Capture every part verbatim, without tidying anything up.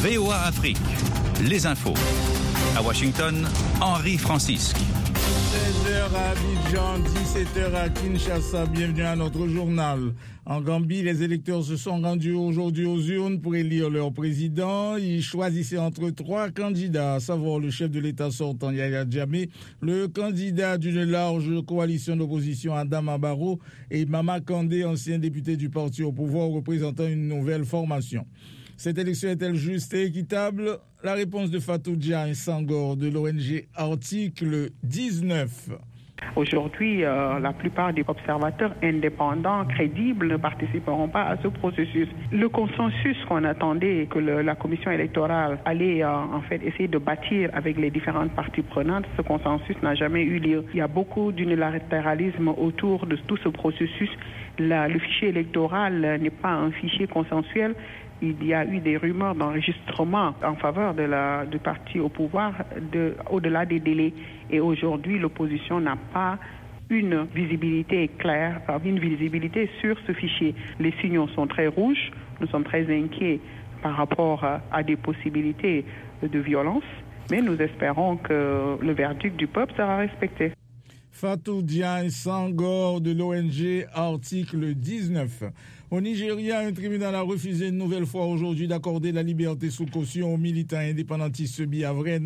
V O A Afrique, les infos. À Washington, Henri Francisque. seize heures à Abidjan, dix-sept heures à Kinshasa. Bienvenue à notre journal. En Gambie, les électeurs se sont rendus aujourd'hui aux urnes pour élire leur président. Ils choisissaient entre trois candidats, à savoir le chef de l'État sortant Yaya Jammeh, le candidat d'une large coalition d'opposition Adama Barrow et Mama Kandé, ancien député du parti au pouvoir représentant une nouvelle formation. Cette élection est-elle juste et équitable? La réponse de Fatou Dia Sangor de l'O N G Article dix-neuf. Aujourd'hui, euh, la plupart des observateurs indépendants, crédibles, ne participeront pas à ce processus. Le consensus qu'on attendait, que le, la commission électorale allait euh, en fait essayer de bâtir avec les différentes parties prenantes, ce consensus n'a jamais eu lieu. Il y a beaucoup d'unilatéralisme autour de tout ce processus. La, le fichier électoral n'est pas un fichier consensuel. Il y a eu des rumeurs d'enregistrement en faveur de la, du parti au pouvoir de, au-delà des délais. Et aujourd'hui, l'opposition n'a pas une visibilité claire, une visibilité sur ce fichier. Les signaux sont très rouges. Nous sommes très inquiets par rapport à, à des possibilités de violence. Mais nous espérons que le verdict du peuple sera respecté. Fatou Dia Sangor de l'O N G Article dix-neuf. Au Nigeria, un tribunal a refusé une nouvelle fois aujourd'hui d'accorder la liberté sous caution aux militants indépendantistes Biafrais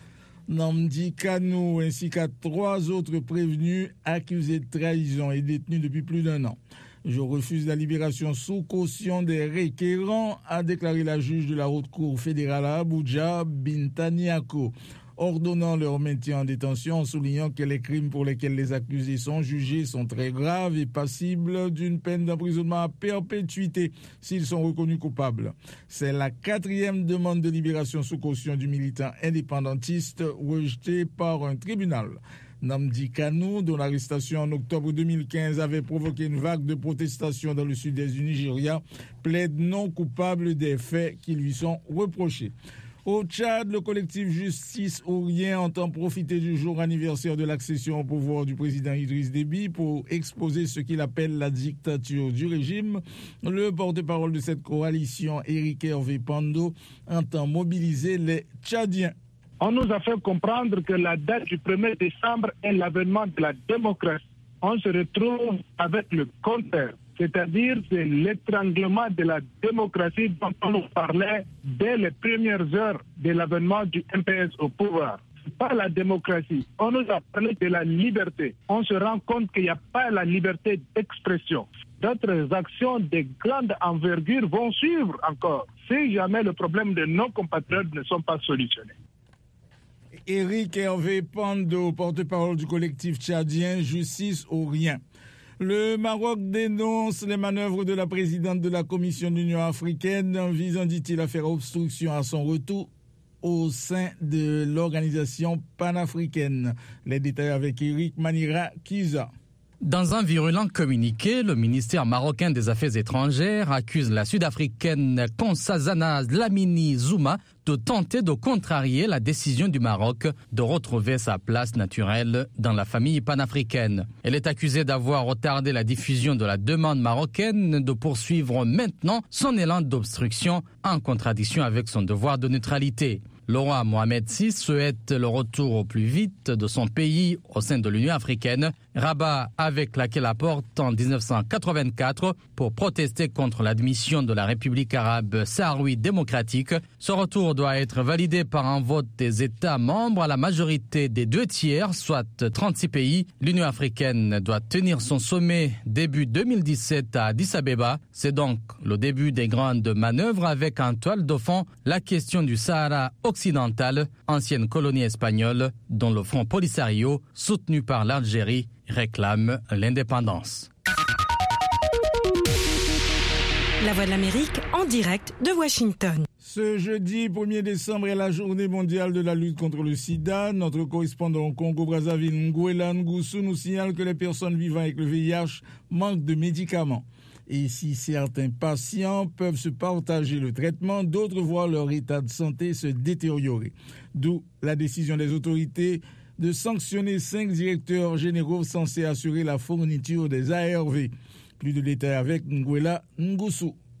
Nnamdi Kanu ainsi qu'à trois autres prévenus accusés de trahison et détenus depuis plus d'un an. Je refuse la libération sous caution des requérants, a déclaré la juge de la Haute Cour fédérale à Abuja, Binta Nyako, ordonnant leur maintien en détention en soulignant que les crimes pour lesquels les accusés sont jugés sont très graves et passibles d'une peine d'emprisonnement à perpétuité s'ils sont reconnus coupables. C'est la quatrième demande de libération sous caution du militant indépendantiste rejetée par un tribunal. Nnamdi Kanu, dont l'arrestation en octobre deux mille quinze avait provoqué une vague de protestations dans le sud-est du Nigeria, plaide non coupable des faits qui lui sont reprochés. Au Tchad, le collectif Justice Ourien entend profiter du jour anniversaire de l'accession au pouvoir du président Idriss Déby pour exposer ce qu'il appelle la dictature du régime. Le porte-parole de cette coalition, Éric Hervé Pando, entend mobiliser les Tchadiens. On nous a fait comprendre que la date du premier décembre est l'avènement de la démocratie. On se retrouve avec le contraire. C'est-à-dire c'est l'étranglement de la démocratie dont on nous parlait dès les premières heures de l'avènement du M P S au pouvoir. Ce n'est pas la démocratie. On nous a parlé de la liberté. On se rend compte qu'il n'y a pas la liberté d'expression. D'autres actions de grande envergure vont suivre encore, si jamais le problème de nos compatriotes ne sont pas solutionnés. Éric Hervé Pando, porte-parole du collectif tchadien Justice Ourien. Le Maroc dénonce les manœuvres de la présidente de la Commission de l'Union africaine visant, dit-il, à faire obstruction à son retour au sein de l'organisation panafricaine. Les détails avec Eric Manira Kiza. Dans un virulent communiqué, le ministère marocain des Affaires étrangères accuse la Sud-Africaine Nkosazana Dlamini Zuma de tenter de contrarier la décision du Maroc de retrouver sa place naturelle dans la famille panafricaine. Elle est accusée d'avoir retardé la diffusion de la demande marocaine de poursuivre maintenant son élan d'obstruction en contradiction avec son devoir de neutralité. Le roi Mohamed six souhaite le retour au plus vite de son pays au sein de l'Union africaine, Rabat avec laquelle apporte en dix-neuf cent quatre-vingt-quatre pour protester contre l'admission de la République arabe sahraoui démocratique. Ce retour doit être validé par un vote des États membres à la majorité des deux tiers, soit trente-six pays. L'Union africaine doit tenir son sommet début deux mille dix-sept à Addis Abeba. C'est donc le début des grandes manœuvres avec en toile de fond la question du Sahara occidental, ancienne colonie espagnole, dont le Front Polisario, soutenu par l'Algérie, réclame l'indépendance. La Voix de l'Amérique en direct de Washington. Ce jeudi premier décembre est la journée mondiale de la lutte contre le sida. Notre correspondant au Congo-Brazzaville, Nguela Ngusu, nous signale que les personnes vivant avec le V I H manquent de médicaments. Et si certains patients peuvent se partager le traitement, d'autres voient leur état de santé se détériorer. D'où la décision des autorités de sanctionner cinq directeurs généraux censés assurer la fourniture des A R V. Plus de détails avec Nguela Ngusu.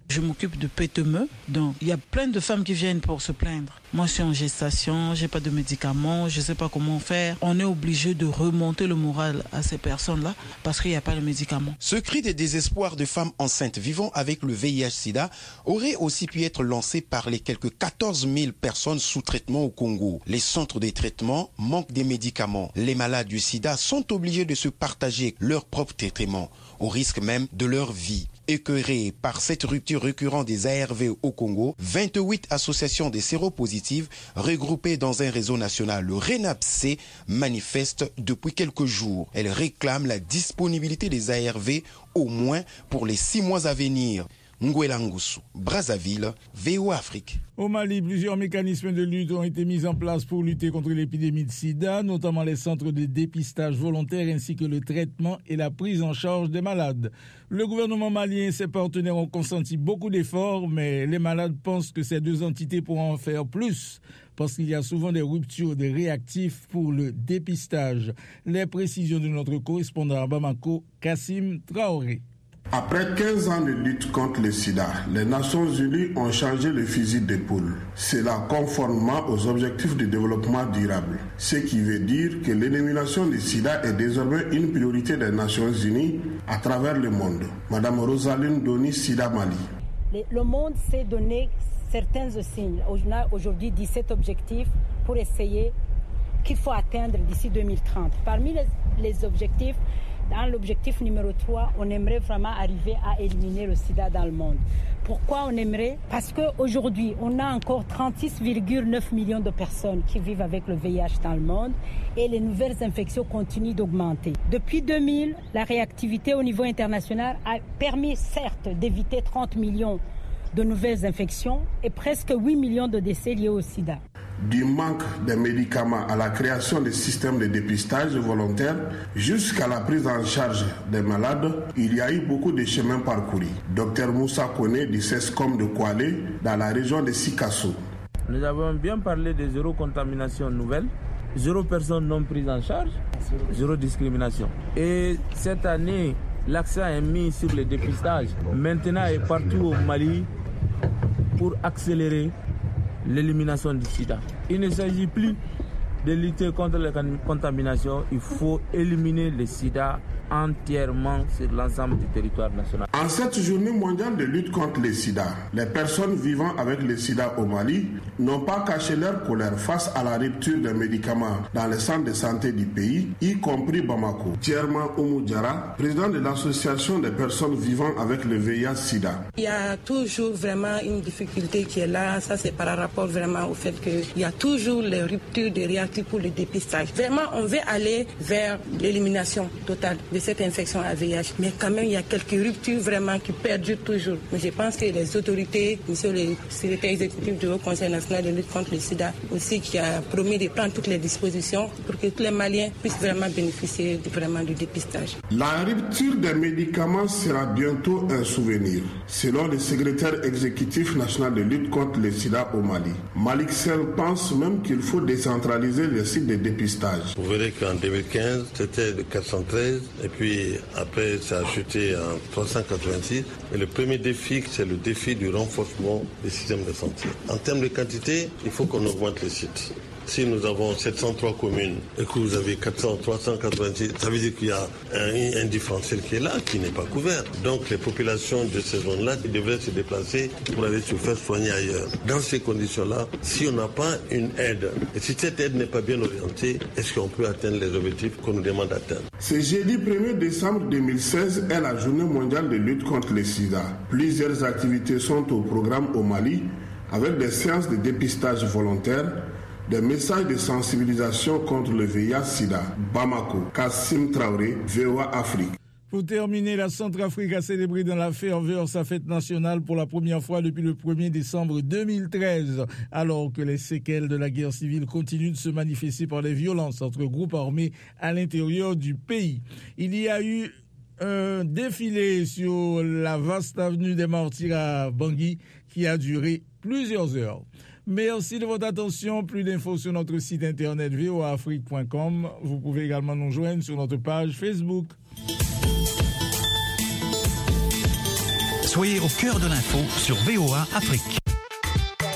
Je m'occupe de P T M E, donc il y a plein de femmes qui viennent pour se plaindre. Moi, je suis en gestation, j'ai pas de médicaments, je sais pas comment faire. On est obligé de remonter le moral à ces personnes-là parce qu'il n'y a pas de médicaments. Ce cri de désespoir de femmes enceintes vivant avec le V I H-Sida aurait aussi pu être lancé par les quelques quatorze mille personnes sous traitement au Congo. Les centres de traitement manquent des médicaments. Les malades du sida sont obligés de se partager leur propre traitement, au risque même de leur vie. Écœurées par cette rupture récurrente des A R V au Congo, vingt-huit associations des séropositives regroupées dans un réseau national, le RENAPC, manifestent depuis quelques jours. Elles réclament la disponibilité des A R V au moins pour les six mois à venir. Nguela Ngusu, Brazzaville, V O A Afrique. Au Mali, plusieurs mécanismes de lutte ont été mis en place pour lutter contre l'épidémie de sida, notamment les centres de dépistage volontaire ainsi que le traitement et la prise en charge des malades. Le gouvernement malien et ses partenaires ont consenti beaucoup d'efforts, mais les malades pensent que ces deux entités pourront en faire plus parce qu'il y a souvent des ruptures de réactifs pour le dépistage. Les précisions de notre correspondant à Bamako, Kassim Traoré. Après quinze ans de lutte contre le sida, les Nations Unies ont changé le fusil d'épaule. Cela conformément aux objectifs de développement durable. Ce qui veut dire que l'élimination du sida est désormais une priorité des Nations Unies à travers le monde. Madame Rosaline Doni, Sida Mali. Le monde s'est donné certains signes. On a aujourd'hui dix-sept objectifs pour essayer qu'il faut atteindre d'ici deux mille trente. Parmi les, les objectifs, dans l'objectif numéro trois, on aimerait vraiment arriver à éliminer le sida dans le monde. Pourquoi on aimerait? Parce qu'aujourd'hui, on a encore trente-six virgule neuf millions de personnes qui vivent avec le V I H dans le monde et les nouvelles infections continuent d'augmenter. Depuis deux mille, la réactivité au niveau international a permis certes d'éviter trente millions de nouvelles infections et presque huit millions de décès liés au sida. Du manque de médicaments à la création des systèmes de dépistage volontaire jusqu'à la prise en charge des malades, il y a eu beaucoup de chemins parcourus. Docteur Moussa Kone du CESCOM de Koualé dans la région de Sikasso. Nous avons bien parlé de zéro contamination nouvelle, zéro personne non prise en charge, zéro discrimination. Et cette année, l'accent est mis sur le dépistage. Maintenant et partout au Mali pour accélérer l'élimination du sida. Il ne s'agit plus de lutter contre la contamination, il faut éliminer le sida entièrement sur l'ensemble du territoire national. En cette journée mondiale de lutte contre le sida, les personnes vivant avec le sida au Mali n'ont pas caché leur colère face à la rupture des médicaments dans les centres de santé du pays, y compris Bamako. Thierman Oumou Diarra, président de l'association des personnes vivant avec le V I H-Sida. Il y a toujours vraiment une difficulté qui est là, ça c'est par rapport vraiment au fait qu'il y a toujours les ruptures de réactifs pour le dépistage. Vraiment, on veut aller vers l'élimination totale de cette infection à V I H. Mais quand même, il y a quelques ruptures vraiment qui perdurent toujours. Mais je pense que les autorités, monsieur le secrétaire exécutif du Haut Conseil national de lutte contre le sida, aussi qui a promis de prendre toutes les dispositions pour que tous les Maliens puissent vraiment bénéficier de, vraiment du dépistage. La rupture des médicaments sera bientôt un souvenir, selon le secrétaire exécutif national de lutte contre le sida au Mali. Malik Sel pense même qu'il faut décentraliser les sites de dépistage. Vous verrez qu'en deux mille quinze, c'était de quatre cent treize et puis après ça a chuté en trois cent quatre-vingt-six. Et le premier défi, c'est le défi du renforcement des systèmes de santé. En termes de quantité, il faut qu'on augmente les sites. Si nous avons sept cent trois communes et que vous avez quatre cents, trois cent quatre-vingt-six, ça veut dire qu'il y a un, un différentiel qui est là, qui n'est pas couvert. Donc les populations de ces zones-là devraient se déplacer pour aller se faire soigner ailleurs. Dans ces conditions-là, si on n'a pas une aide, et si cette aide n'est pas bien orientée, est-ce qu'on peut atteindre les objectifs qu'on nous demande d'atteindre? Ce jeudi premier décembre deux mille seize est la journée mondiale de lutte contre le sida. Plusieurs activités sont au programme au Mali, avec des séances de dépistage volontaire, des messages de sensibilisation contre le V I H-Sida. Bamako, Kassim Traoré, V O A Afrique. Pour terminer, la Centrafrique a célébré dans la ferveur sa fête nationale pour la première fois depuis le premier décembre deux mille treize, alors que les séquelles de la guerre civile continuent de se manifester par les violences entre groupes armés à l'intérieur du pays. Il y a eu un défilé sur la vaste avenue des Martyrs à Bangui qui a duré plusieurs heures. Merci de votre attention. Plus d'infos sur notre site internet v o a afrique point com. Vous pouvez également nous joindre sur notre page Facebook. Soyez au cœur de l'info sur V O A Afrique.